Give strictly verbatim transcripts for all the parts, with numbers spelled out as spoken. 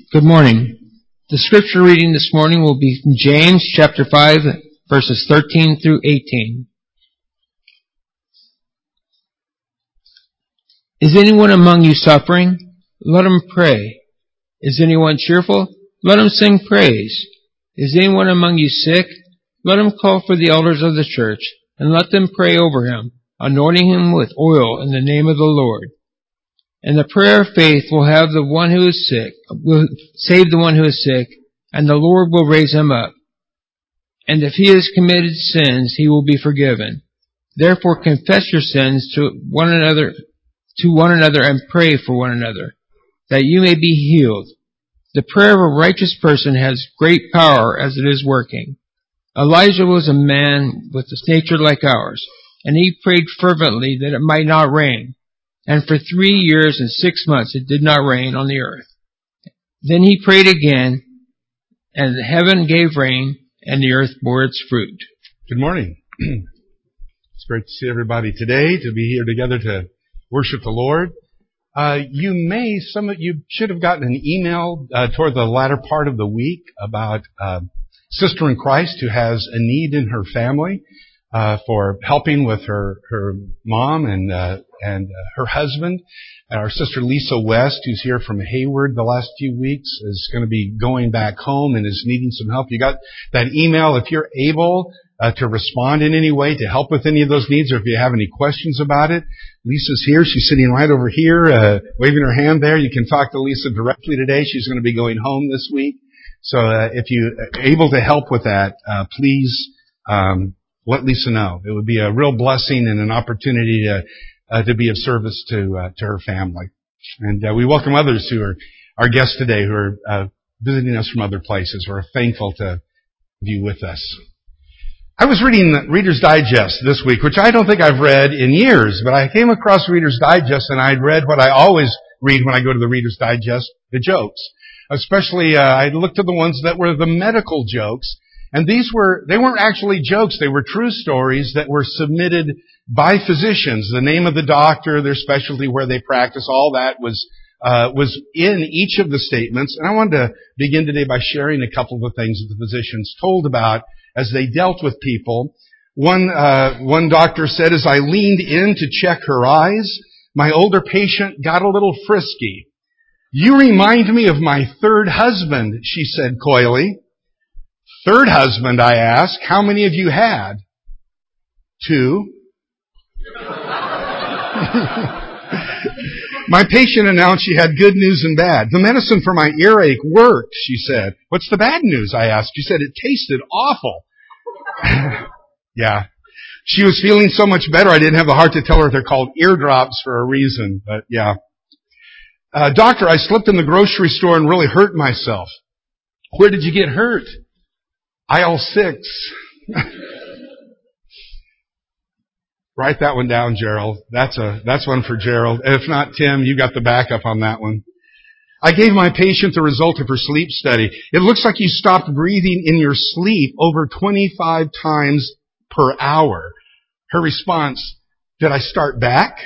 Good morning. The scripture reading this morning will be from James chapter five, verses thirteen through eighteen. Is anyone among you suffering? Let him pray. Is anyone cheerful? Let him sing praise. Is anyone among you sick? Let him call for the elders of the church, and let them pray over him, anointing him with oil in the name of the Lord. And the prayer of faith will have the one who is sick, will save the one who is sick, and the Lord will raise him up. And if he has committed sins, he will be forgiven. Therefore confess your sins to one another, to one another and pray for one another, that you may be healed. The prayer of a righteous person has great power as it is working. Elijah was a man with a nature like ours, and he prayed fervently that it might not rain. And for three years and six months it did not rain on the earth. Then he prayed again, and heaven gave rain, and the earth bore its fruit. Good morning. It's great to see everybody today, to be here together to worship the Lord. Uh, you may, some of you should have gotten an email uh, toward the latter part of the week about uh, sister in Christ who has a need in her family uh, for helping with her her mom and uh, and uh, her husband. And our sister Lisa West, who's here from Hayward the last few weeks, is going to be going back home and is needing some help. You got that email. If you're able uh, to respond in any way to help with any of those needs, or if you have any questions about it, Lisa's here. She's sitting right over here, uh, waving her hand there. You can talk to Lisa directly today. She's going to be going home this week. So uh, if you're able to help with that, uh, please um, let Lisa know. It would be a real blessing and an opportunity to uh, to be of service to uh, to her family. And uh, we welcome others who are our guests today, who are uh, visiting us from other places. We're thankful to have you with us. I was reading Reader's Digest this week, which I don't think I've read in years, but I came across Reader's Digest, and I'd read what I always read when I go to the Reader's Digest, the jokes. Especially, uh, I looked at the ones that were the medical jokes, and these were, they weren't actually jokes, they were true stories that were submitted by physicians. The name of the doctor, their specialty, where they practice, all that was uh, was in each of the statements. And I wanted to begin today by sharing a couple of the things that the physicians told about as they dealt with people. One uh, one doctor said, as I leaned in to check her eyes, my older patient got a little frisky. You remind me of my third husband, she said coyly. Third husband, I asked. How many of you had? Two. My patient announced she had good news and bad. The medicine for my earache worked, she said. What's the bad news, I asked. She said it tasted awful. Yeah. She was feeling so much better, I didn't have the heart to tell her they're called eardrops for a reason, but yeah. Uh, doctor, I slipped in the grocery store and really hurt myself. Where did you get hurt? Aisle six. Write that one down, Gerald. That's a, that's one for Gerald. And if not, Tim, you got the backup on that one. I gave my patient the result of her sleep study. It looks like you stopped breathing in your sleep over twenty-five times per hour. Her response, did I start back?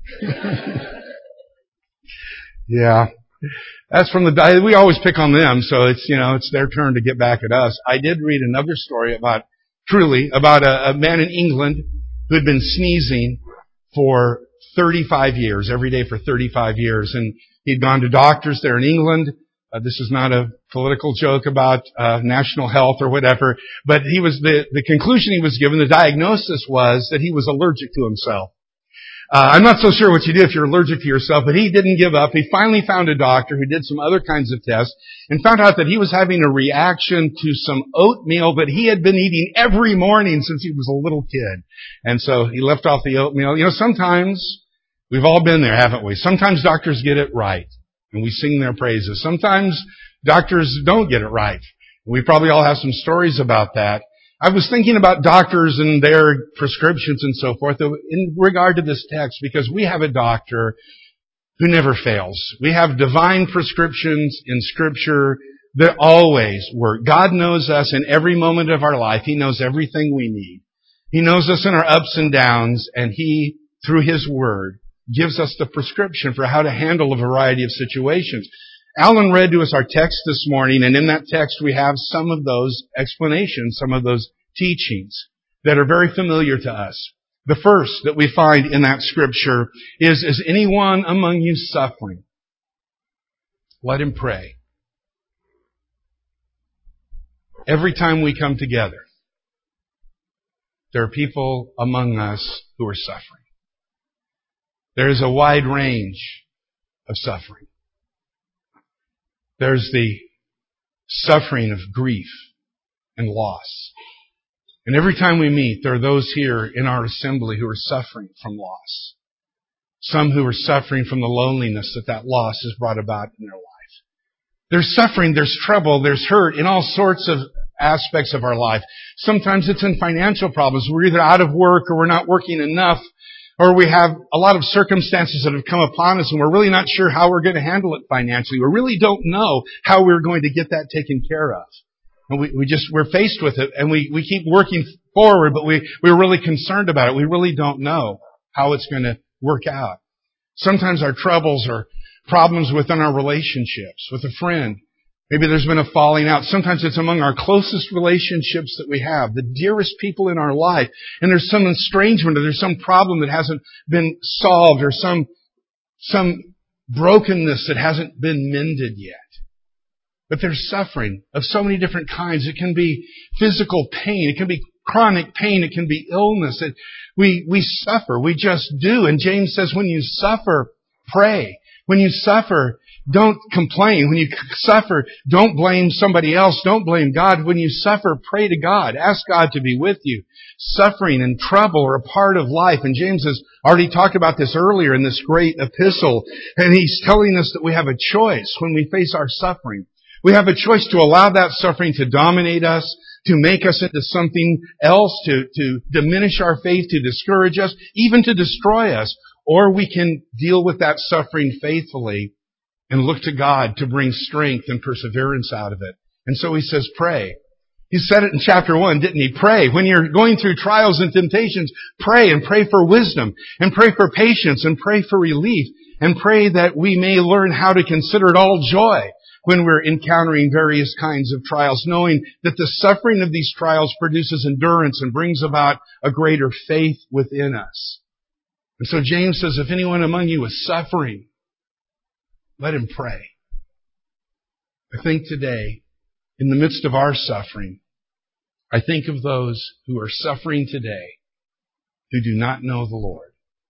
Yeah. That's from the, we always pick on them, so it's, you know, it's their turn to get back at us. I did read another story about, truly, about a, a man in England who had been sneezing for thirty-five years, every day for thirty-five years. And he'd gone to doctors there in England. Uh, this is not a political joke about uh, national health or whatever, but he was, the, the conclusion he was given, the diagnosis was that he was allergic to himself. Uh, I'm not so sure what you do if you're allergic to yourself, but he didn't give up. He finally found a doctor who did some other kinds of tests and found out that he was having a reaction to some oatmeal that he had been eating every morning since he was a little kid. And so he left off the oatmeal. You know, sometimes we've all been there, haven't we? Sometimes doctors get it right and we sing their praises. Sometimes doctors don't get it right. We probably all have some stories about that. I was thinking about doctors and their prescriptions and so forth in regard to this text, because we have a doctor who never fails. We have divine prescriptions in Scripture that always work. God knows us in every moment of our life. He knows everything we need. He knows us in our ups and downs, and He, through His Word, gives us the prescription for how to handle a variety of situations. Alan read to us our text this morning, and in that text we have some of those explanations, some of those teachings that are very familiar to us. The first that we find in that scripture is, is anyone among you suffering? Let him pray. Every time we come together, there are people among us who are suffering. There is a wide range of suffering. There's the suffering of grief and loss. And every time we meet, there are those here in our assembly who are suffering from loss. Some who are suffering from the loneliness that that loss has brought about in their life. There's suffering, there's trouble, there's hurt in all sorts of aspects of our life. Sometimes it's in financial problems. We're either out of work or we're not working enough, or we have a lot of circumstances that have come upon us and we're really not sure how we're going to handle it financially. We really don't know how we're going to get that taken care of. And we, we just, we're faced with it and we, we keep working forward, but we, we're really concerned about it. We really don't know how it's going to work out. Sometimes our troubles are problems within our relationships with a friend. Maybe there's been a falling out. Sometimes it's among our closest relationships that we have, the dearest people in our life. And there's some estrangement or there's some problem that hasn't been solved or some, some brokenness that hasn't been mended yet. But there's suffering of so many different kinds. It can be physical pain. It can be chronic pain. It can be illness. It, we, we suffer. We just do. And James says, when you suffer, pray. When you suffer, don't complain. When you suffer, don't blame somebody else. Don't blame God. When you suffer, pray to God. Ask God to be with you. Suffering and trouble are a part of life. And James has already talked about this earlier in this great epistle. And he's telling us that we have a choice when we face our suffering. We have a choice to allow that suffering to dominate us, to make us into something else, to, to diminish our faith, to discourage us, even to destroy us. Or we can deal with that suffering faithfully and look to God to bring strength and perseverance out of it. And so he says, pray. He said it in chapter one, didn't he? Pray. When you're going through trials and temptations, pray and pray for wisdom and pray for patience and pray for relief and pray that we may learn how to consider it all joy when we're encountering various kinds of trials, knowing that the suffering of these trials produces endurance and brings about a greater faith within us. And so James says, if anyone among you is suffering, let him pray. I think today, in the midst of our suffering, I think of those who are suffering today who do not know the Lord.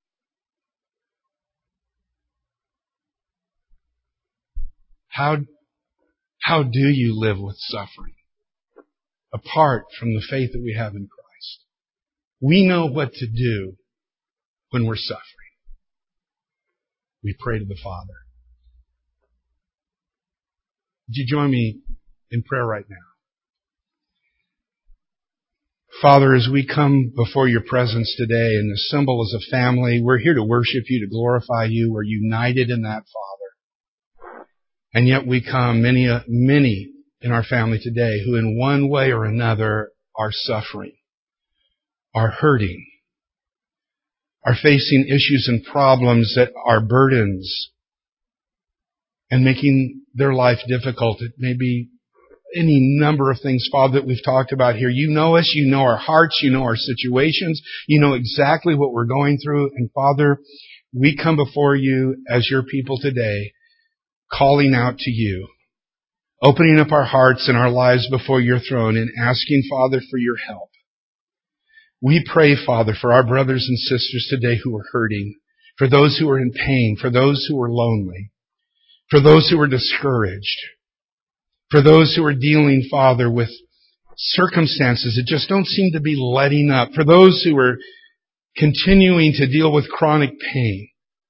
How, how do you live with suffering apart from the faith that we have in Christ? We know what to do when we're suffering. We pray to the Father. Would you join me in prayer right now? Father, as we come before your presence today and assemble as a family, we're here to worship you, to glorify you. We're united in that, Father. And yet we come, many, many in our family today who in one way or another are suffering, are hurting, are facing issues and problems that are burdens and making their life difficult. It may be any number of things, Father, that we've talked about here. You know us, you know our hearts, you know our situations, you know exactly what we're going through. And Father, we come before you as your people today, calling out to you, opening up our hearts and our lives before your throne and asking, Father, for your help. We pray, Father, for our brothers and sisters today who are hurting, for those who are in pain, for those who are lonely, for those who are discouraged, for those who are dealing, Father, with circumstances that just don't seem to be letting up, for those who are continuing to deal with chronic pain,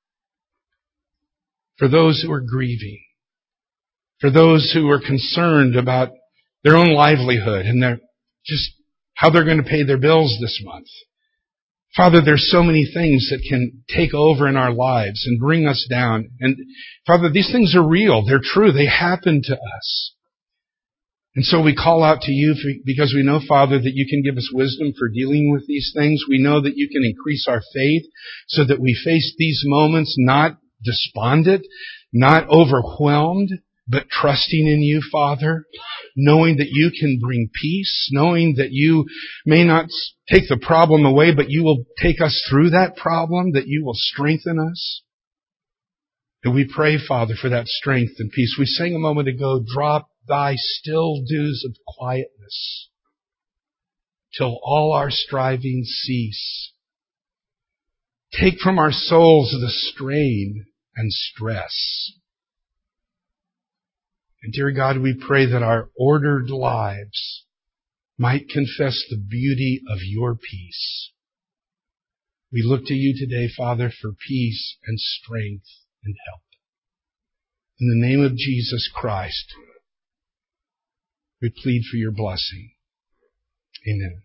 for those who are grieving, for those who are concerned about their own livelihood and their just how they're going to pay their bills this month. Father, there's so many things that can take over in our lives and bring us down. And Father, these things are real. They're true. They happen to us. And so we call out to you for, because we know, Father, that you can give us wisdom for dealing with these things. We know that you can increase our faith so that we face these moments not despondent, not overwhelmed, but trusting in you, Father, knowing that you can bring peace, knowing that you may not take the problem away, but you will take us through that problem, that you will strengthen us. And we pray, Father, for that strength and peace. We sang a moment ago, drop thy still dews of quietness till all our striving cease. Take from our souls the strain and stress. And dear God, we pray that our ordered lives might confess the beauty of your peace. We look to you today, Father, for peace and strength and help. In the name of Jesus Christ, we plead for your blessing. Amen.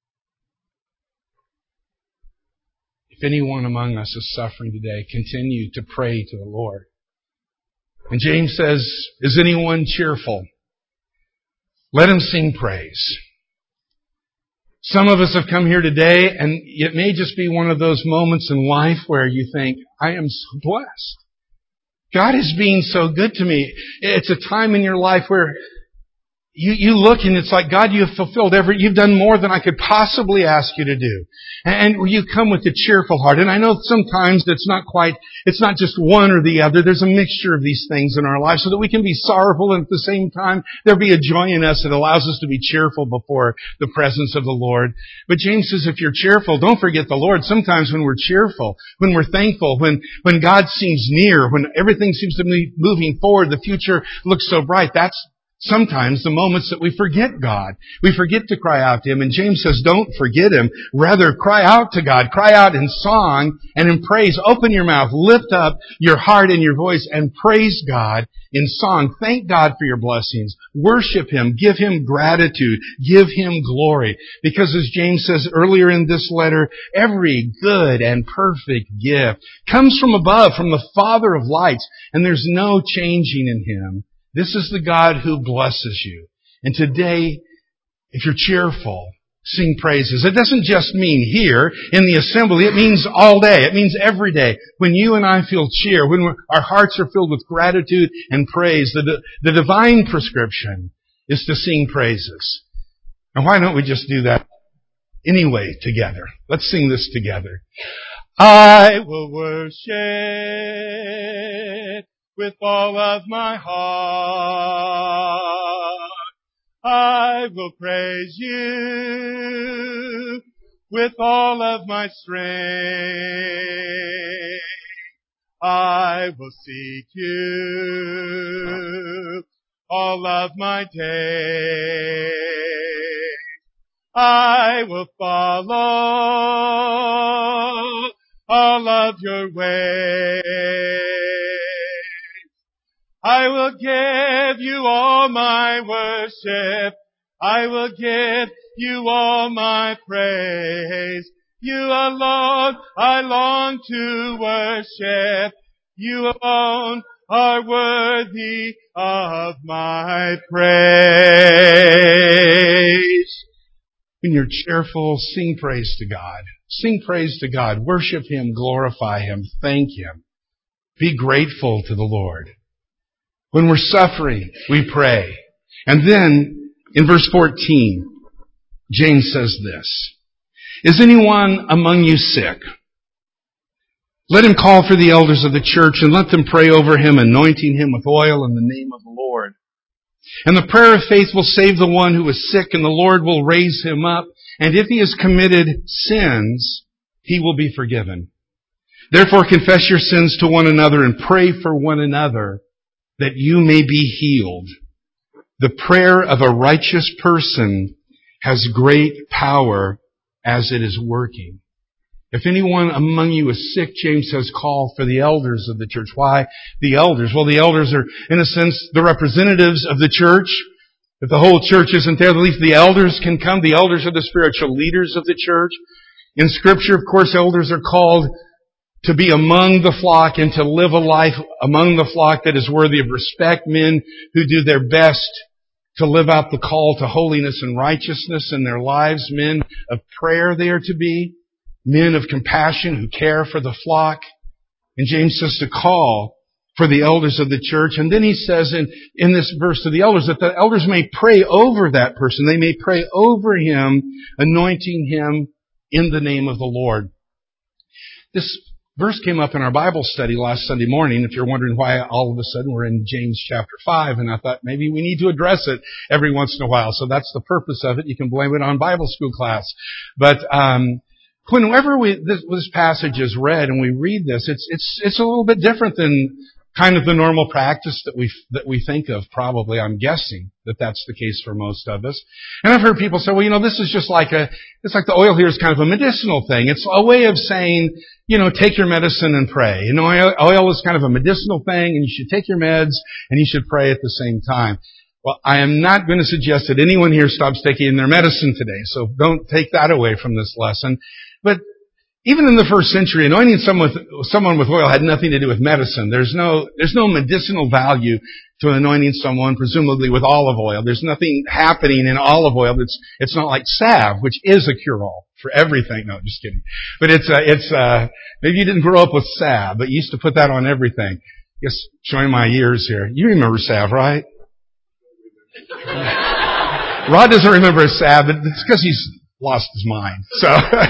If anyone among us is suffering today, continue to pray to the Lord. And James says, is anyone cheerful? Let him sing praise. Some of us have come here today, and it may just be one of those moments in life where you think, I am so blessed. God is being so good to me. It's a time in your life where You, you look and it's like, God, you have fulfilled every, you've done more than I could possibly ask you to do. And you come with a cheerful heart. And I know sometimes it's not quite, it's not just one or the other. There's a mixture of these things in our lives so that we can be sorrowful and at the same time there'll be a joy in us that allows us to be cheerful before the presence of the Lord. But James says if you're cheerful, don't forget the Lord. Sometimes when we're cheerful, when we're thankful, when, when God seems near, when everything seems to be moving forward, the future looks so bright, that's sometimes the moments that we forget God. We forget to cry out to Him. And James says, don't forget Him. Rather, cry out to God. Cry out in song and in praise. Open your mouth. Lift up your heart and your voice and praise God in song. Thank God for your blessings. Worship Him. Give Him gratitude. Give Him glory. Because as James says earlier in this letter, every good and perfect gift comes from above, from the Father of lights. And there's no changing in Him. This is the God who blesses you. And today, if you're cheerful, sing praises. It doesn't just mean here in the assembly. It means all day. It means every day. When you and I feel cheer, when we're, our hearts are filled with gratitude and praise, the, the divine prescription is to sing praises. And why don't we just do that anyway together? Let's sing this together. I will worship with all of my heart. I will praise you with all of my strength. I will seek you all of my days. I will follow all of your ways. I will give you all my worship. I will give you all my praise. You alone I long to worship. You alone are worthy of my praise. When you're cheerful, sing praise to God. Sing praise to God. Worship Him, glorify Him, thank Him. Be grateful to the Lord. When we're suffering, we pray. And then, in verse fourteen, James says this, is anyone among you sick? Let him call for the elders of the church and let them pray over him, anointing him with oil in the name of the Lord. And the prayer of faith will save the one who is sick, and the Lord will raise him up. And if he has committed sins, he will be forgiven. Therefore, confess your sins to one another and pray for one another, that you may be healed. The prayer of a righteous person has great power as it is working. If anyone among you is sick, James says, call for the elders of the church. Why the elders? Well, the elders are, in a sense, the representatives of the church. If the whole church isn't there, at least the elders can come. The elders are the spiritual leaders of the church. In Scripture, of course, elders are called to be among the flock and to live a life among the flock that is worthy of respect. Men who do their best to live out the call to holiness and righteousness in their lives. Men of prayer they are to be. Men of compassion who care for the flock. And James says to call for the elders of the church. And then he says in, in this verse to the elders that the elders may pray over that person. They may pray over him, anointing him in the name of the Lord. This verse came up in our Bible study last Sunday morning, if you're wondering why all of a sudden we're in James chapter five, and I thought maybe we need to address it every once in a while. So that's the purpose of it. You can blame it on Bible school class. But um whenever we this, this passage is read and we read this, it's it's it's a little bit different than kind of the normal practice that we that we think of, probably. I'm guessing that that's the case for most of us. And I've heard people say, well, you know, this is just like a, it's like the oil here is kind of a medicinal thing. It's a way of saying, you know, take your medicine and pray. You know, oil is kind of a medicinal thing, and you should take your meds and you should pray at the same time. Well, I am not going to suggest that anyone here stops taking their medicine today, so don't take that away from this lesson. But even in the first century, anointing someone with, someone with oil had nothing to do with medicine. There's no, there's no medicinal value to anointing someone, presumably with olive oil. There's nothing happening in olive oil that's, it's not like salve, which is a cure-all for everything. No, just kidding. But it's, uh, it's, uh, maybe you didn't grow up with salve, but you used to put that on everything. I guess, showing my years here. You remember salve, right? Rod doesn't remember salve, but it's because he's lost his mind. So,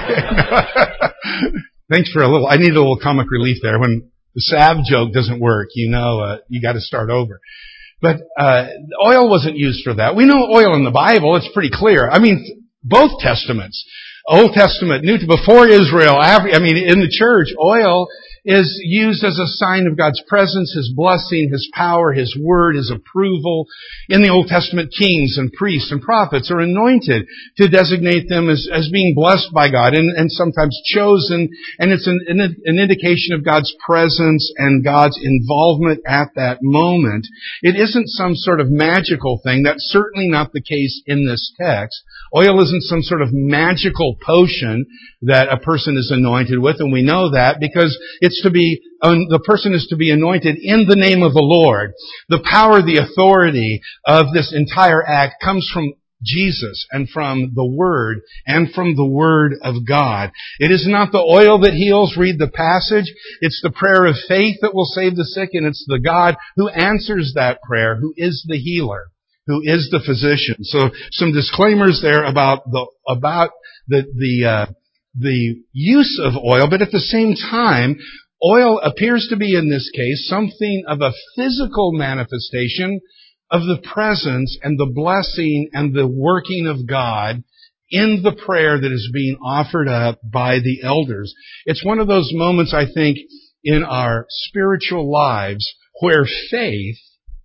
thanks for a little, I need a little comic relief there. When the salve joke doesn't work, you know, uh, you gotta start over. But, uh, oil wasn't used for that. We know oil in the Bible, it's pretty clear. I mean, both Testaments, Old Testament, New, before Israel, I mean, in the church, oil is used as a sign of God's presence, His blessing, His power, His word, His approval. In the Old Testament, kings and priests and prophets are anointed to designate them as, as being blessed by God and, and sometimes chosen. And it's an, an indication of God's presence and God's involvement at that moment. It isn't some sort of magical thing. That's certainly not the case in this text. Oil isn't some sort of magical potion that a person is anointed with, and we know that because it's to be, um, the person is to be anointed in the name of the Lord. The power, the authority of this entire act comes from Jesus and from the Word and from the Word of God. It is not the oil that heals, read the passage. It's the prayer of faith that will save the sick, and it's the God who answers that prayer, who is the healer, who is the physician. So some disclaimers there about the, about the, the, uh, the use of oil, but at the same time, oil appears to be in this case something of a physical manifestation of the presence and the blessing and the working of God in the prayer that is being offered up by the elders. It's one of those moments, I think, in our spiritual lives where faith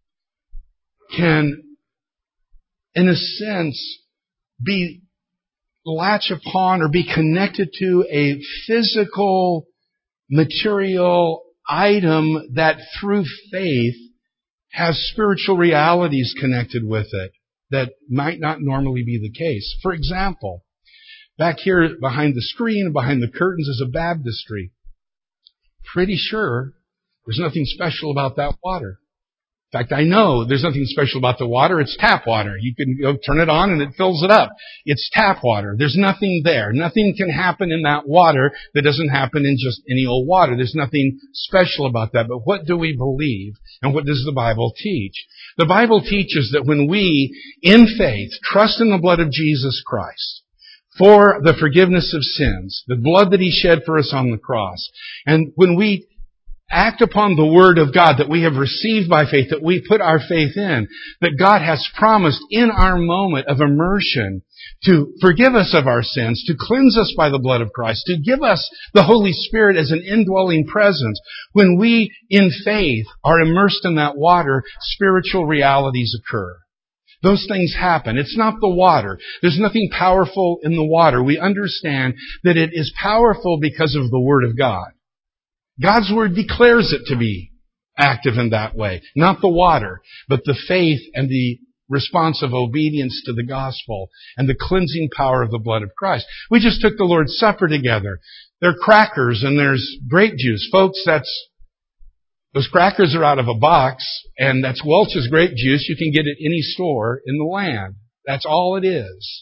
can, in a sense, be latch upon or be connected to a physical, material item that through faith has spiritual realities connected with it that might not normally be the case. For example, back here behind the screen, behind the curtains, is a baptistry. Pretty sure there's nothing special about that water. In fact, I know there's nothing special about the water. It's tap water. You can go turn it on and it fills it up. It's tap water. There's nothing there. Nothing can happen in that water that doesn't happen in just any old water. There's nothing special about that. But what do we believe? And what does the Bible teach? The Bible teaches that when we, in faith, trust in the blood of Jesus Christ for the forgiveness of sins, the blood that He shed for us on the cross, and when we act upon the Word of God that we have received by faith, that we put our faith in, that God has promised in our moment of immersion to forgive us of our sins, to cleanse us by the blood of Christ, to give us the Holy Spirit as an indwelling presence. When we, in faith, are immersed in that water, spiritual realities occur. Those things happen. It's not the water. There's nothing powerful in the water. We understand that it is powerful because of the Word of God. God's Word declares it to be active in that way. Not the water, but the faith and the response of obedience to the gospel and the cleansing power of the blood of Christ. We just took the Lord's Supper together. There are crackers and there's grape juice. Folks, that's, those crackers are out of a box, and that's Welch's grape juice. You can get it any store in the land. That's all it is.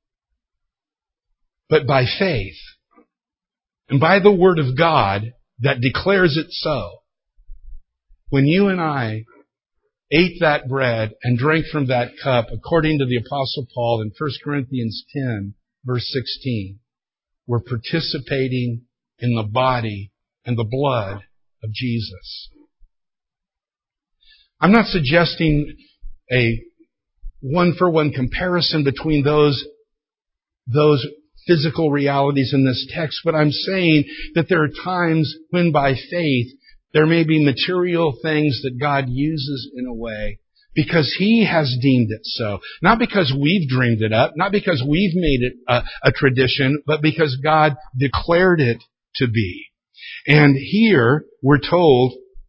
But by faith and by the Word of God, that declares it so. when you and I ate that bread and drank from that cup, according to the Apostle Paul in First Corinthians ten, verse sixteen, we're participating in the body and the blood of Jesus. I'm not suggesting a one-for-one comparison between those, those physical realities in this text, but I'm saying that there are times when by faith there may be material things that God uses in a way because He has deemed it so. Not because we've dreamed it up, not because we've made it a, a tradition, but because God declared it to be. And here we're told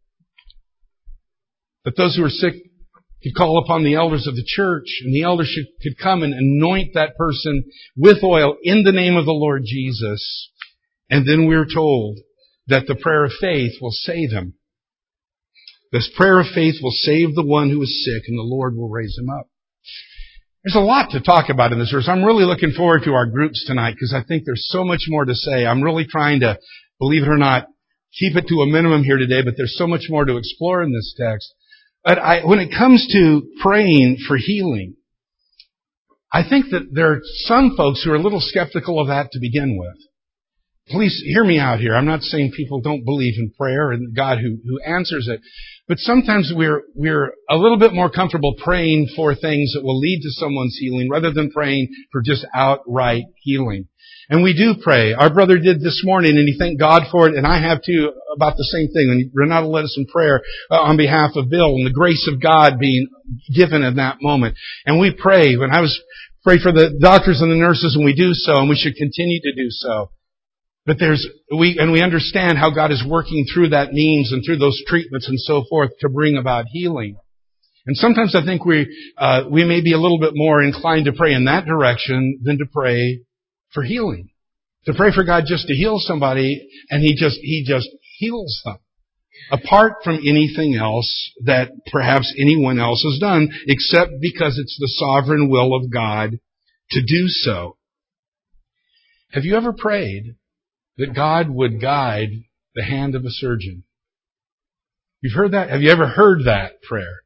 that those who are sick could call upon the elders of the church, and the elders should, could come and anoint that person with oil in the name of the Lord Jesus. And then we're told that the prayer of faith will save him. This prayer of faith will save the one who is sick, and the Lord will raise him up. There's a lot to talk about in this verse. I'm really looking forward to our groups tonight because I think there's so much more to say. I'm really trying to, believe it or not, keep it to a minimum here today, but there's so much more to explore in this text. But I, when it comes to praying for healing, I think that there are some folks who are a little skeptical of that to begin with. Please hear me out here. I'm not saying people don't believe in prayer and God who, who answers it. But sometimes we're, we're a little bit more comfortable praying for things that will lead to someone's healing rather than praying for just outright healing. And we do pray. Our brother did this morning and he thanked God for it, and I have too, about the same thing. And Renata led us in prayer uh, on behalf of Bill and the grace of God being given in that moment. And we pray. When I was prayed for the doctors and the nurses, and we do so, and we should continue to do so. But there's, we, and we understand how God is working through that means and through those treatments and so forth to bring about healing. And sometimes I think we, uh, we may be a little bit more inclined to pray in that direction than to pray for healing. To pray for God just to heal somebody, and He just, He just heals them. Apart from anything else that perhaps anyone else has done, except because it's the sovereign will of God to do so. Have you ever prayed that God would guide the hand of a surgeon? You've heard that? Have you ever heard that prayer?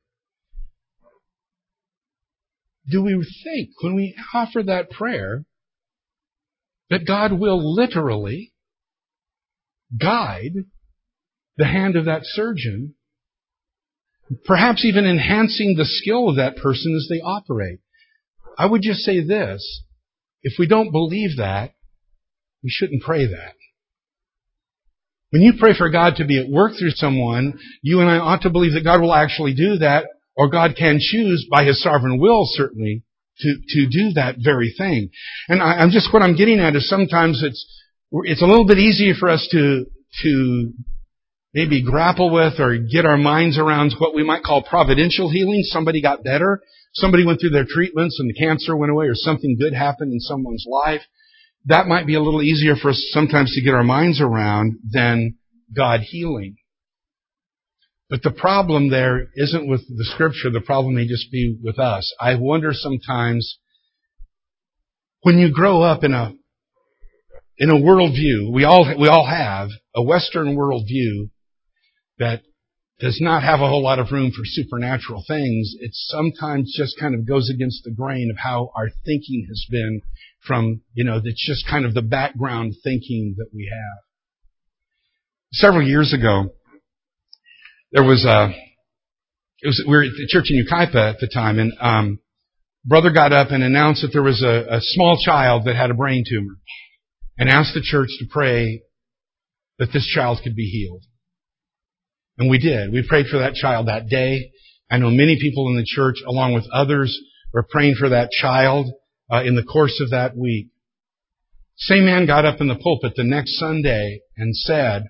Do we think when we offer that prayer that God will literally guide the hand of that surgeon, perhaps even enhancing the skill of that person as they operate? I would just say this: if we don't believe that, we shouldn't pray that. When you pray for God to be at work through someone, you and I ought to believe that God will actually do that, or God can choose by His sovereign will, certainly, to, to do that very thing. And I, I'm just, what I'm getting at is sometimes it's, it's a little bit easier for us to, to maybe grapple with or get our minds around what we might call providential healing. Somebody got better. Somebody went through their treatments and the cancer went away, or something good happened in someone's life. That might be a little easier for us sometimes to get our minds around than God healing. But the problem there isn't with the Scripture. The problem may just be with us. I wonder sometimes, when you grow up in a in a worldview, we all we all have a Western worldview that does not have a whole lot of room for supernatural things. It sometimes just kind of goes against the grain of how our thinking has been from, you know, that's just kind of the background thinking that we have. Several years ago, there was a, it was, we were at the church in Yucaipa at the time, and um, brother got up and announced that there was a, a small child that had a brain tumor, and asked the church to pray that this child could be healed. And we did. We prayed for that child that day. I know many people in the church, along with others, were praying for that child uh, in the course of that week. Same man got up in the pulpit the next Sunday and said,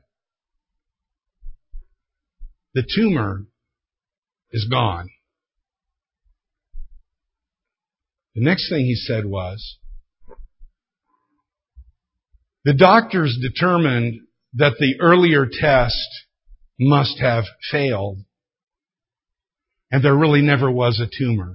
"The tumor is gone." The next thing he said was, "The doctors determined that the earlier test must have failed, and there really never was a tumor."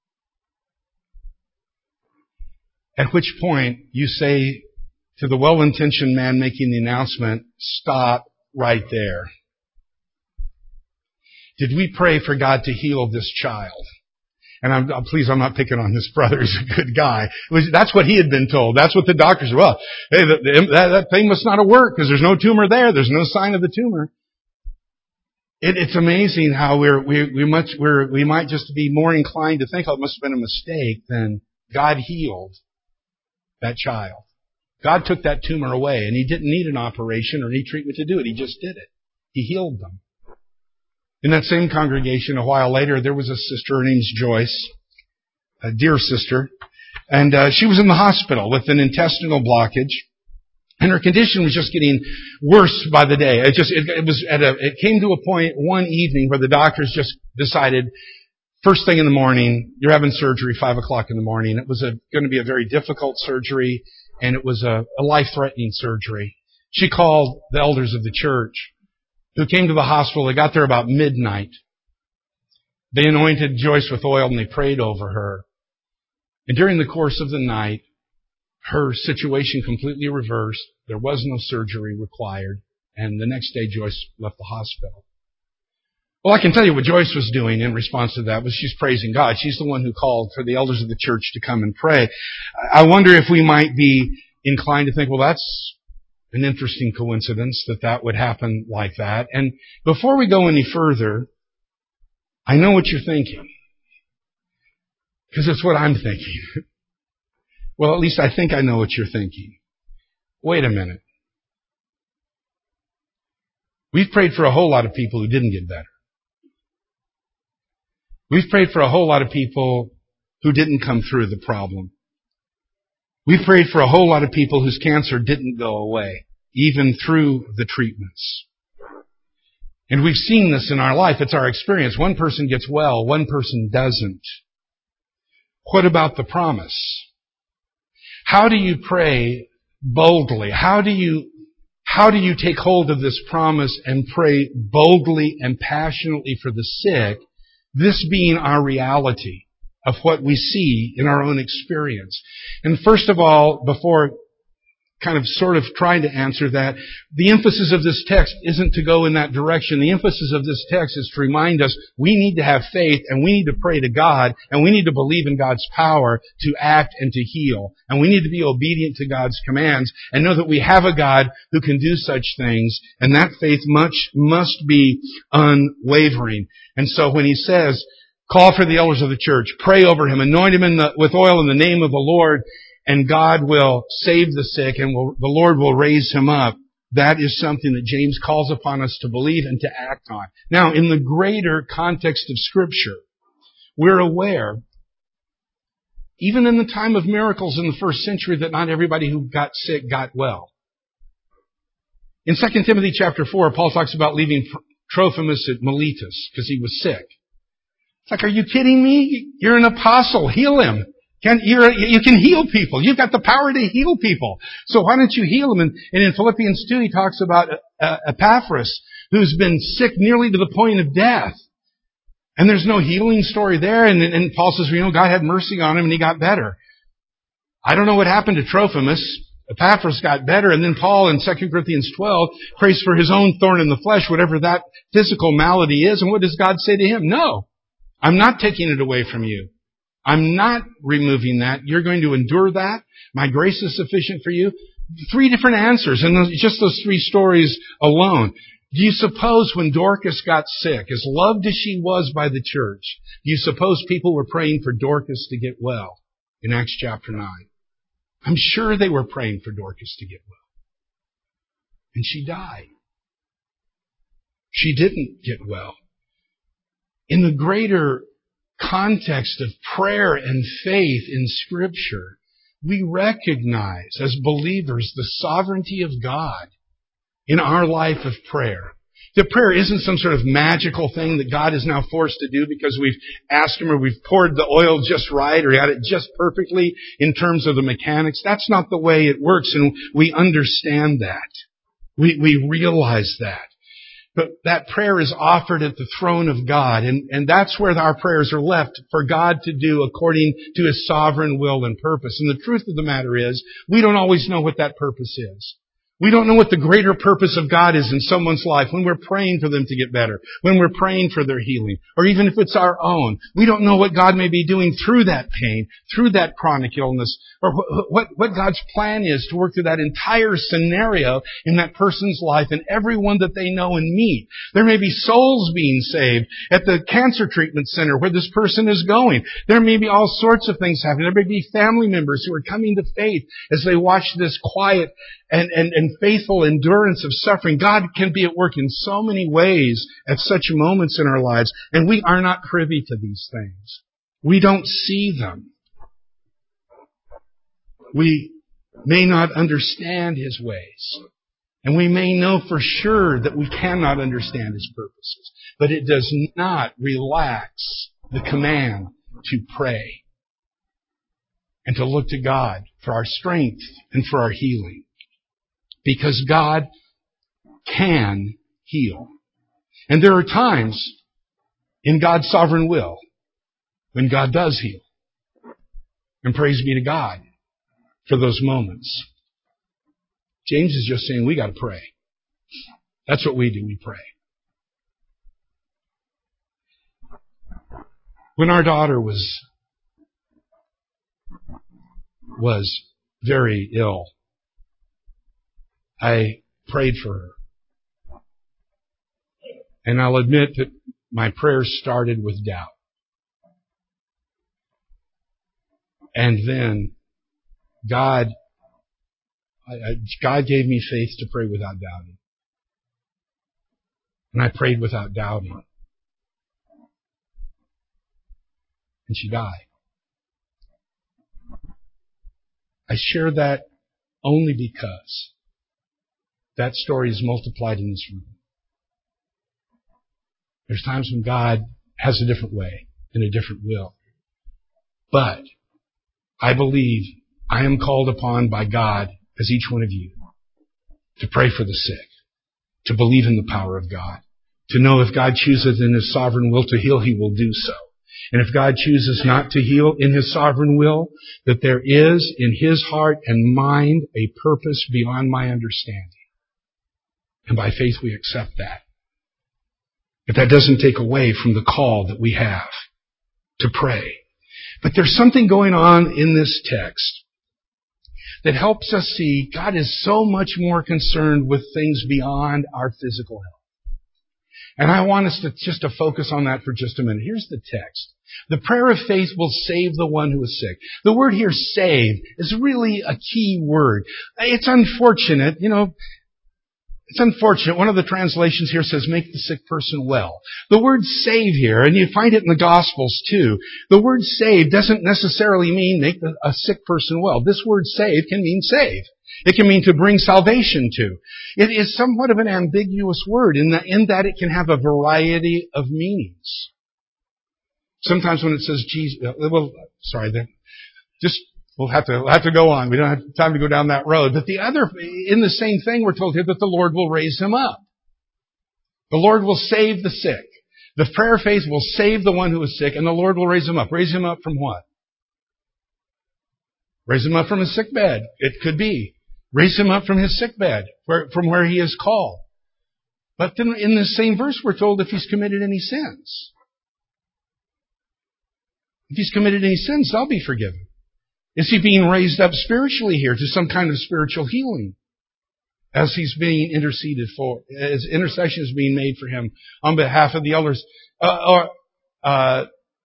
At which point you say to the well-intentioned man making the announcement, "Stop right there." Did we pray for God to heal this child? And I'm, I'm please, I'm not picking on this brother. He's a good guy. It was, that's what he had been told. That's what the doctors said. Well, hey, the, the, that, that thing must not have worked because there's no tumor there. There's no sign of the tumor. It, it's amazing how we're, we, we much, we're, we might just be more inclined to think, oh, it must have been a mistake than God healed that child. God took that tumor away, and He didn't need an operation or any treatment to do it. He just did it. He healed them. In that same congregation, a while later, there was a sister, her name's Joyce, a dear sister, and uh, she was in the hospital with an intestinal blockage, and her condition was just getting worse by the day. It just it, it was at a it came to a point one evening where the doctors just decided, first thing in the morning, you're having surgery five o'clock in the morning. It was a, going to be a very difficult surgery, and it was a, a life-threatening surgery. She called the elders of the church, who came to the hospital. They got there about midnight. They anointed Joyce with oil and they prayed over her. And during the course of the night, her situation completely reversed. There was no surgery required. And the next day, Joyce left the hospital. Well, I can tell you what Joyce was doing in response to that was she's praising God. She's the one who called for the elders of the church to come and pray. I wonder if we might be inclined to think, well, that's an interesting coincidence that that would happen like that. And before we go any further, I know what you're thinking. Because it's what I'm thinking. Well, at least I think I know what you're thinking. Wait a minute. We've prayed for a whole lot of people who didn't get better. We've prayed for a whole lot of people who didn't come through the problem. We've prayed for a whole lot of people whose cancer didn't go away, even through the treatments. And we've seen this in our life. It's our experience. One person gets well, one person doesn't. What about the promise? How do you pray boldly? How do you, how do you take hold of this promise and pray boldly and passionately for the sick, this being our reality of what we see in our own experience? And first of all, before kind of sort of trying to answer that, the emphasis of this text isn't to go in that direction. The emphasis of this text is to remind us we need to have faith and we need to pray to God and we need to believe in God's power to act and to heal. And we need to be obedient to God's commands and know that we have a God who can do such things, and that faith much must be unwavering. And so when he says, call for the elders of the church, pray over him, anoint him in the, with oil in the name of the Lord, and God will save the sick and will, the Lord will raise him up. That is something that James calls upon us to believe and to act on. Now, in the greater context of Scripture, we're aware, even in the time of miracles in the first century, that not everybody who got sick got well. In Second Timothy chapter four, Paul talks about leaving Trophimus at Miletus because he was sick. It's like, are you kidding me? You're an apostle. Heal him. Can, you're, you can heal people. You've got the power to heal people. So why don't you heal them? And, and in Philippians two, he talks about uh, Epaphras, who's been sick nearly to the point of death. And there's no healing story there. And, and Paul says, you know, God had mercy on him and he got better. I don't know what happened to Trophimus. Epaphras got better. And then Paul in Second Corinthians twelve prays for his own thorn in the flesh, whatever that physical malady is. And what does God say to him? No, I'm not taking it away from you. I'm not removing that. You're going to endure that. My grace is sufficient for you. Three different answers, and those, just those three stories alone. Do you suppose when Dorcas got sick, as loved as she was by the church, do you suppose people were praying for Dorcas to get well in Acts chapter nine? I'm sure they were praying for Dorcas to get well. And she died. She didn't get well. In the greater context of prayer and faith in Scripture, we recognize as believers the sovereignty of God in our life of prayer. That prayer isn't some sort of magical thing that God is now forced to do because we've asked Him or we've poured the oil just right or got it just perfectly in terms of the mechanics. That's not the way it works, and we understand that. We, we realize that. But that prayer is offered at the throne of God, and, and that's where our prayers are left for God to do according to His sovereign will and purpose. And the truth of the matter is, we don't always know what that purpose is. We don't know what the greater purpose of God is in someone's life when we're praying for them to get better, when we're praying for their healing, or even if it's our own. We don't know what God may be doing through that pain, through that chronic illness, or what, what God's plan is to work through that entire scenario in that person's life and everyone that they know and meet. There may be souls being saved at the cancer treatment center where this person is going. There may be all sorts of things happening. There may be family members who are coming to faith as they watch this quiet and, and, and faithful endurance of suffering. God can be at work in so many ways at such moments in our lives, and we are not privy to these things. We don't see them. We may not understand His ways, and we may know for sure that we cannot understand His purposes, but it does not relax the command to pray and to look to God for our strength and for our healing. Because God can heal. And there are times in God's sovereign will when God does heal. And praise be to God for those moments. James is just saying we got to pray. That's what we do, we pray. When our daughter was was very ill, I prayed for her. And I'll admit that my prayers started with doubt. And then God, God gave me faith to pray without doubting. And I prayed without doubting. And she died. I share that only because that story is multiplied in this room. There's times when God has a different way and a different will. But I believe I am called upon by God, as each one of you, to pray for the sick, to believe in the power of God, to know if God chooses in His sovereign will to heal, He will do so. And if God chooses not to heal in His sovereign will, that there is in His heart and mind a purpose beyond my understanding. And by faith we accept that. But that doesn't take away from the call that we have to pray. But there's something going on in this text that helps us see God is so much more concerned with things beyond our physical health. And I want us to just to focus on that for just a minute. Here's the text. The prayer of faith will save the one who is sick. The word here, save, is really a key word. It's unfortunate, you know, It's unfortunate. One of the translations here says, make the sick person well. The word save here, and you find it in the Gospels too, the word save doesn't necessarily mean make a sick person well. This word save can mean save. It can mean to bring salvation to. It is somewhat of an ambiguous word in that, in that it can have a variety of meanings. Sometimes when it says Jesus, well, sorry, just We'll have to, we'll have to go on. We don't have time to go down that road. But the other, in the same thing, we're told here that the Lord will raise him up. The Lord will save the sick. The prayer of faith will save the one who is sick, and the Lord will raise him up. Raise him up from what? Raise him up from his sick bed. It could be. Raise him up from his sick bed, where, from where he is called. But then in the same verse, we're told if he's committed any sins. If he's committed any sins, they'll be forgiven. Is he being raised up spiritually here to some kind of spiritual healing? As he's being interceded for, as intercession is being made for him on behalf of the elders. Uh, or, uh,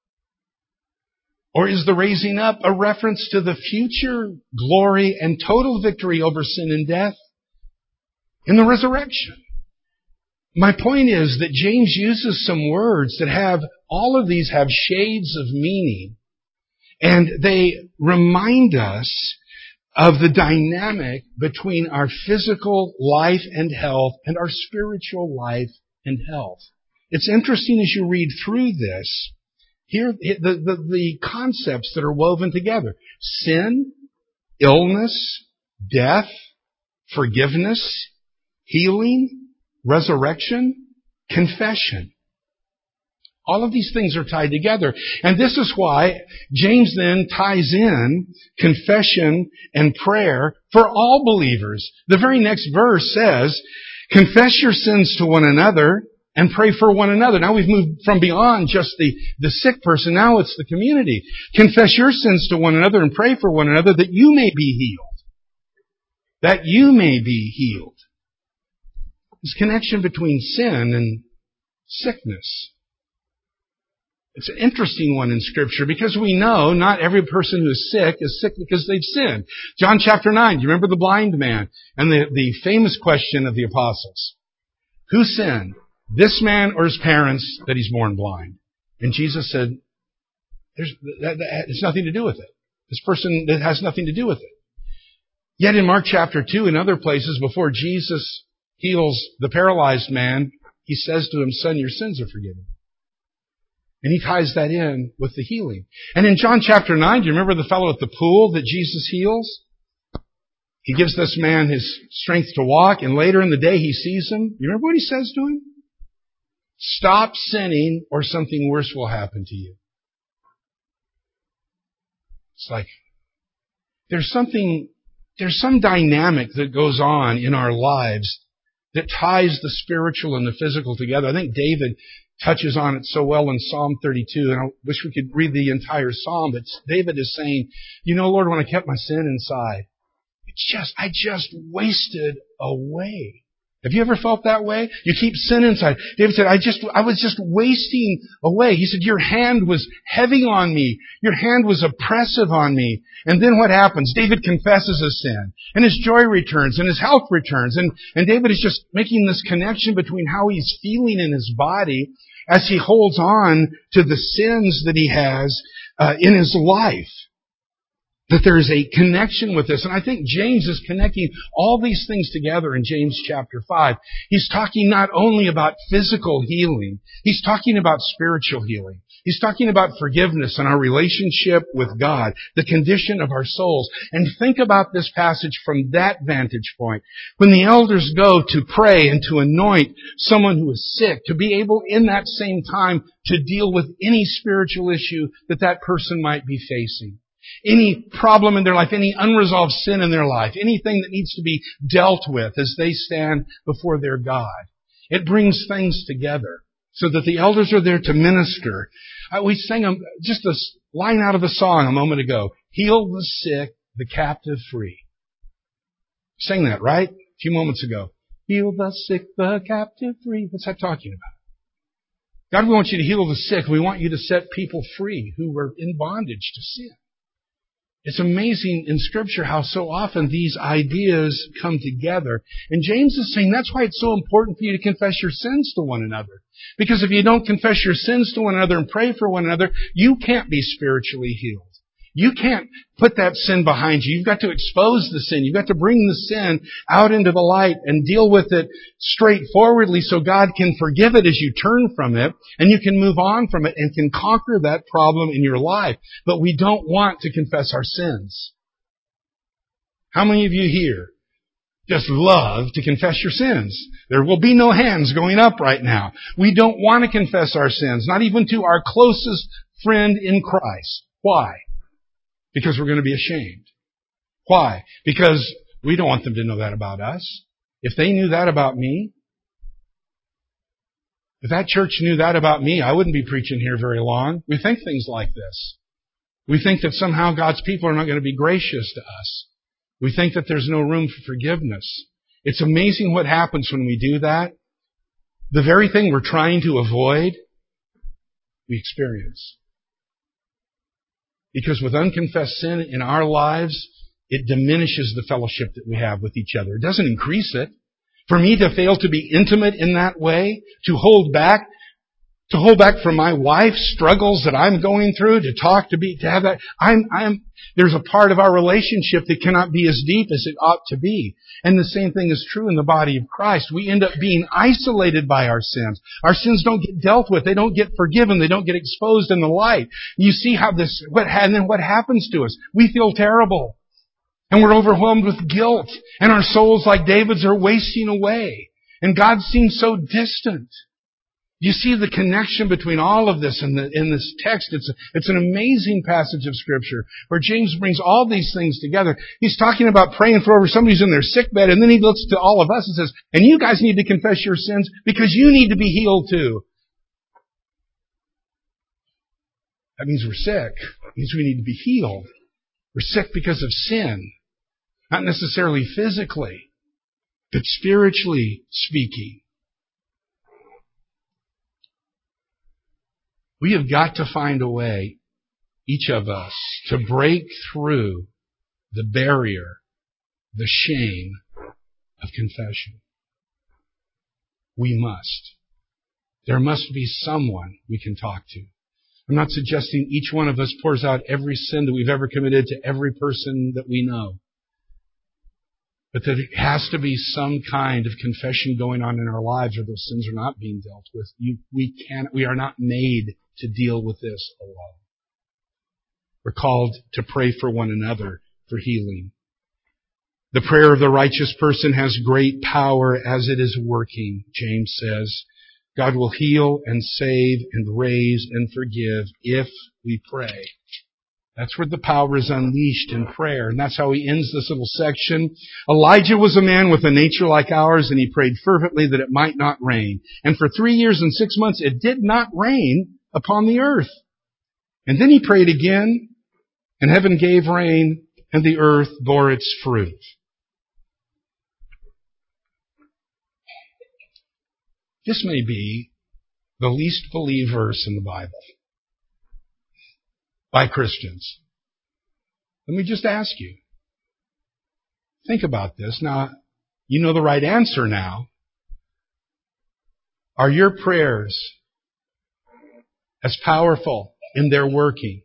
or is the raising up a reference to the future glory and total victory over sin and death in the resurrection? My point is that James uses some words that have, all of these have shades of meaning. And they remind us of the dynamic between our physical life and health and our spiritual life and health. It's interesting as you read through this, here the, the, the concepts that are woven together. Sin, illness, death, forgiveness, healing, resurrection, confession. All of these things are tied together. And this is why James then ties in confession and prayer for all believers. The very next verse says, confess your sins to one another and pray for one another. Now we've moved from beyond just the, the sick person. Now it's the community. Confess your sins to one another and pray for one another that you may be healed. That you may be healed. This connection between sin and sickness. It's an interesting one in Scripture because we know not every person who is sick is sick because they've sinned. John chapter nine, do you remember the blind man? And the, the famous question of the apostles. Who sinned? This man or his parents that he's born blind? And Jesus said, There's, that, that has nothing to do with it. This person, that has nothing to do with it. Yet in Mark chapter two and other places, before Jesus heals the paralyzed man, he says to him, son, your sins are forgiven. And he ties that in with the healing. And in John chapter nine, do you remember the fellow at the pool that Jesus heals? He gives this man his strength to walk, and later in the day he sees him. You remember what he says to him? Stop sinning or something worse will happen to you. It's like, there's something, there's some dynamic that goes on in our lives that ties the spiritual and the physical together. I think David touches on it so well in Psalm thirty-two, and I wish we could read the entire Psalm, but David is saying, you know, Lord, when I kept my sin inside, it's just, I just wasted away. Have you ever felt that way? You keep sin inside. David said, I just, I was just wasting away. He said, your hand was heavy on me. Your hand was oppressive on me. And then what happens? David confesses his sin. And his joy returns. And his health returns. And, and David is just making this connection between how he's feeling in his body as he holds on to the sins that he has uh, in his life. That there is a connection with this. And I think James is connecting all these things together in James chapter five. He's talking not only about physical healing, he's talking about spiritual healing. He's talking about forgiveness and our relationship with God, the condition of our souls. And think about this passage from that vantage point. When the elders go to pray and to anoint someone who is sick, to be able in that same time to deal with any spiritual issue that that person might be facing. Any problem in their life, any unresolved sin in their life, anything that needs to be dealt with as they stand before their God. It brings things together so that the elders are there to minister. Uh, we sang a, just a line out of the song a moment ago. Heal the sick, the captive free. Sang that, right? A few moments ago. Heal the sick, the captive free. What's that talking about? God, we want you to heal the sick. We want you to set people free who were in bondage to sin. It's amazing in Scripture how so often these ideas come together. And James is saying that's why it's so important for you to confess your sins to one another. Because if you don't confess your sins to one another and pray for one another, you can't be spiritually healed. You can't put that sin behind you. You've got to expose the sin. You've got to bring the sin out into the light and deal with it straightforwardly so God can forgive it as you turn from it and you can move on from it and can conquer that problem in your life. But we don't want to confess our sins. How many of you here just love to confess your sins? There will be no hands going up right now. We don't want to confess our sins, not even to our closest friend in Christ. Why? Because we're going to be ashamed. Why? Because we don't want them to know that about us. If they knew that about me, if that church knew that about me, I wouldn't be preaching here very long. We think things like this. We think that somehow God's people are not going to be gracious to us. We think that there's no room for forgiveness. It's amazing what happens when we do that. The very thing we're trying to avoid, we experience. Because with unconfessed sin in our lives, it diminishes the fellowship that we have with each other. It doesn't increase it. For me to fail to be intimate in that way, to hold back, to hold back from my wife's struggles that I'm going through, to talk, to be, to have that, I'm, I'm, there's a part of our relationship that cannot be as deep as it ought to be. And the same thing is true in the body of Christ. We end up being isolated by our sins. Our sins don't get dealt with. They don't get forgiven. They don't get exposed in the light. You see how this, what, and then what happens to us? We feel terrible. And we're overwhelmed with guilt. And our souls, like David's, are wasting away. And God seems so distant. You see the connection between all of this in, the, in this text. It's, it's an amazing passage of Scripture where James brings all these things together. He's talking about praying for over somebody who's in their sick bed, and then he looks to all of us and says, and you guys need to confess your sins because you need to be healed too. That means we're sick. It means we need to be healed. We're sick because of sin. Not necessarily physically, but spiritually speaking. We have got to find a way, each of us, to break through the barrier, the shame of confession. We must. There must be someone we can talk to. I'm not suggesting each one of us pours out every sin that we've ever committed to every person that we know. But that it has to be some kind of confession going on in our lives, or those sins are not being dealt with. You, we can, we are not made to deal with this alone. We're called to pray for one another for healing. The prayer of the righteous person has great power as it is working, James says. God will heal and save and raise and forgive if we pray. That's where the power is unleashed in prayer. And that's how he ends this little section. Elijah was a man with a nature like ours, and he prayed fervently that it might not rain. And for three years and six months it did not rain upon the earth. And then he prayed again, and heaven gave rain, and the earth bore its fruit. This may be the least believed verse in the Bible by Christians. Let me just ask you. Think about this. Now, you know the right answer now. Are your prayers as powerful in their working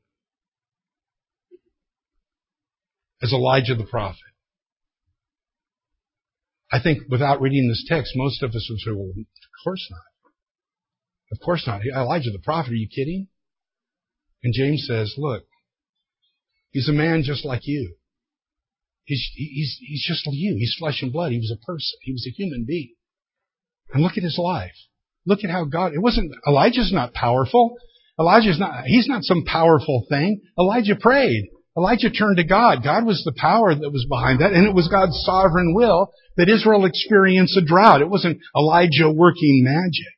as Elijah the prophet? I think without reading this text, most of us would say, well, of course not. Of course not. Elijah the prophet, are you kidding? And James says, look, he's a man just like you. He's, he's, he's just like you. He's flesh and blood. He was a person. He was a human being. And look at his life. Look at how God, it wasn't, Elijah's not powerful. Elijah's not, he's not some powerful thing. Elijah prayed. Elijah turned to God. God was the power that was behind that, and it was God's sovereign will that Israel experience a drought. It wasn't Elijah working magic.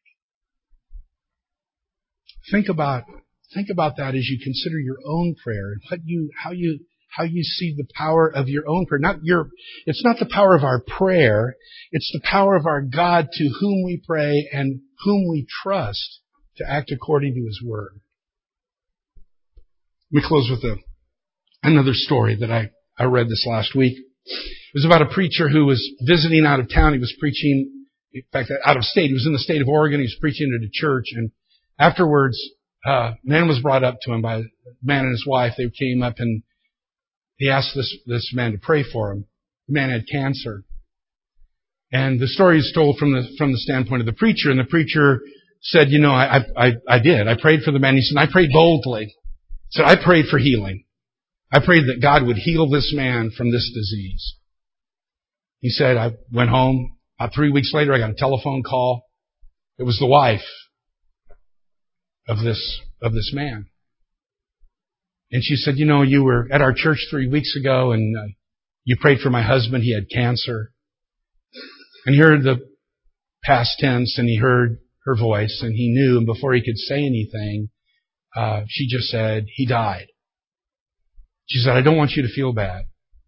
Think about, think about that as you consider your own prayer and what you, how you, how you see the power of your own prayer. Not your, it's not the power of our prayer. It's the power of our God to whom we pray and whom we trust to act according to His Word. Let me close with a, another story that I, I read this last week. It was about a preacher who was visiting out of town. He was preaching, in fact, out of state. He was in the state of Oregon. He was preaching at a church. And afterwards, uh, a man was brought up to him by a man and his wife. They came up and he asked this, this man to pray for him. The man had cancer. And the story is told from the, from the standpoint of the preacher. And the preacher said, you know, I, I, I did. I prayed for the man. He said, I prayed boldly. He said, I prayed for healing. I prayed that God would heal this man from this disease. He said, I went home. About three weeks later, I got a telephone call. It was the wife of this, of this man. And she said, you know, you were at our church three weeks ago and uh, you prayed for my husband. He had cancer. And he heard the past tense and he heard her voice and he knew, and before he could say anything, uh, she just said, he died. She said, I don't want you to feel bad.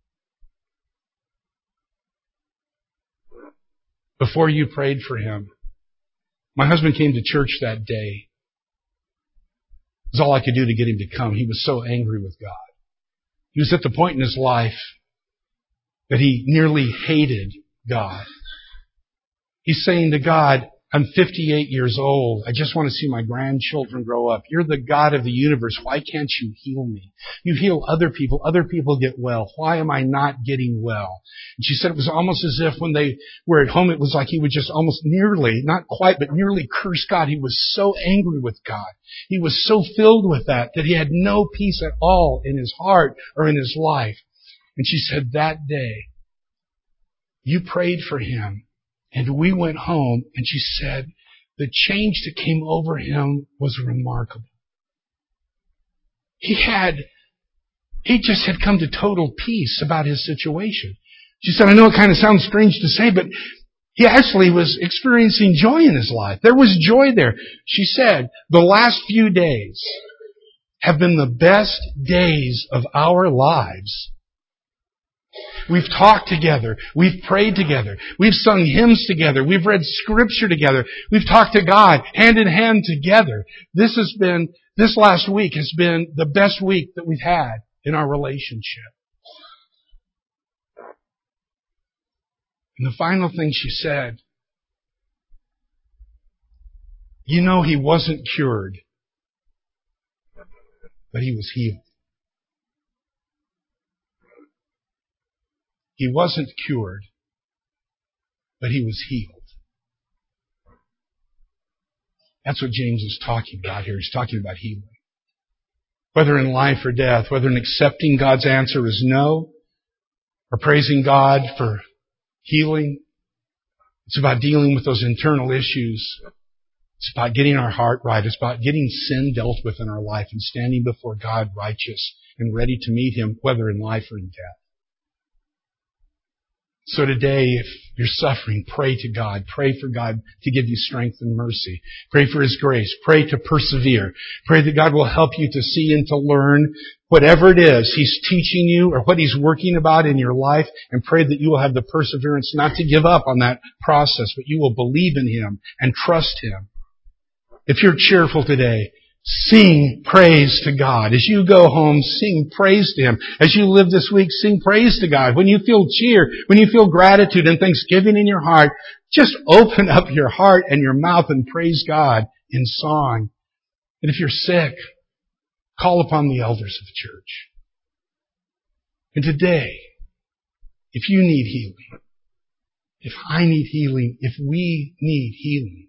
Before you prayed for him, my husband came to church that day. It was all I could do to get him to come. He was so angry with God. He was at the point in his life that he nearly hated God. He's saying to God, I'm fifty-eight years old. I just want to see my grandchildren grow up. You're the God of the universe. Why can't you heal me? You heal other people. Other people get well. Why am I not getting well? And she said it was almost as if when they were at home, it was like he would just almost nearly, not quite, but nearly curse God. He was so angry with God. He was so filled with that that he had no peace at all in his heart or in his life. And she said that day, you prayed for him. And we went home, and she said, the change that came over him was remarkable. He had, he just had come to total peace about his situation. She said, I know it kind of sounds strange to say, but he actually was experiencing joy in his life. There was joy there. She said, the last few days have been the best days of our lives. We've talked together. We've prayed together. We've sung hymns together. We've read scripture together. We've talked to God hand in hand together. This has been, this last week has been the best week that we've had in our relationship. And the final thing she said, you know, he wasn't cured, but he was healed. He wasn't cured, but he was healed. That's what James is talking about here. He's talking about healing. Whether in life or death, whether in accepting God's answer is no, or praising God for healing, it's about dealing with those internal issues. It's about getting our heart right. It's about getting sin dealt with in our life and standing before God righteous and ready to meet Him, whether in life or in death. So today, if you're suffering, pray to God. Pray for God to give you strength and mercy. Pray for His grace. Pray to persevere. Pray that God will help you to see and to learn whatever it is He's teaching you or what He's working about in your life, and pray that you will have the perseverance not to give up on that process, but you will believe in Him and trust Him. If you're cheerful today, sing praise to God. As you go home, sing praise to Him. As you live this week, sing praise to God. When you feel cheer, when you feel gratitude and thanksgiving in your heart, just open up your heart and your mouth and praise God in song. And if you're sick, call upon the elders of the church. And today, if you need healing, if I need healing, if we need healing,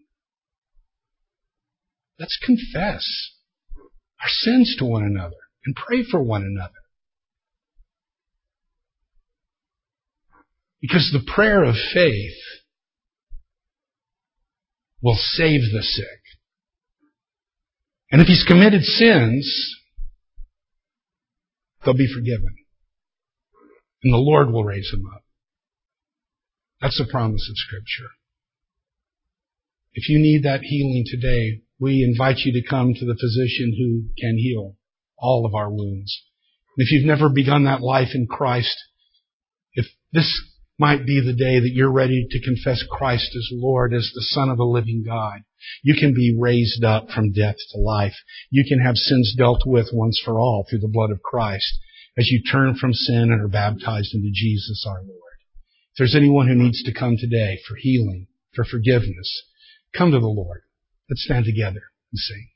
let's confess our sins to one another and pray for one another. Because the prayer of faith will save the sick. And if he's committed sins, they'll be forgiven. And the Lord will raise him up. That's the promise of Scripture. If you need that healing today, we invite you to come to the physician who can heal all of our wounds. And if you've never begun that life in Christ, if this might be the day that you're ready to confess Christ as Lord, as the Son of the living God, you can be raised up from death to life. You can have sins dealt with once for all through the blood of Christ as you turn from sin and are baptized into Jesus our Lord. If there's anyone who needs to come today for healing, for forgiveness, come to the Lord. Let's stand together and sing.